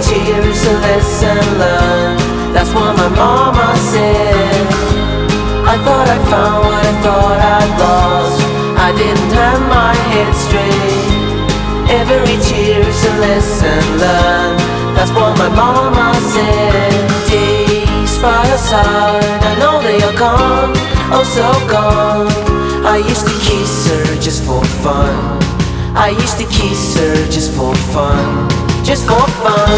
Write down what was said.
cheer is a lesson learned. That's what my mama said. I thought I'd found what I thought I'd lost. I didn't have my head straight. Every cheer is a lesson learned. That's what my mama said. Days by your side, I know they are gone, oh so gone. I used to kiss her just for fun. I used to kiss her just for fun, just for fun.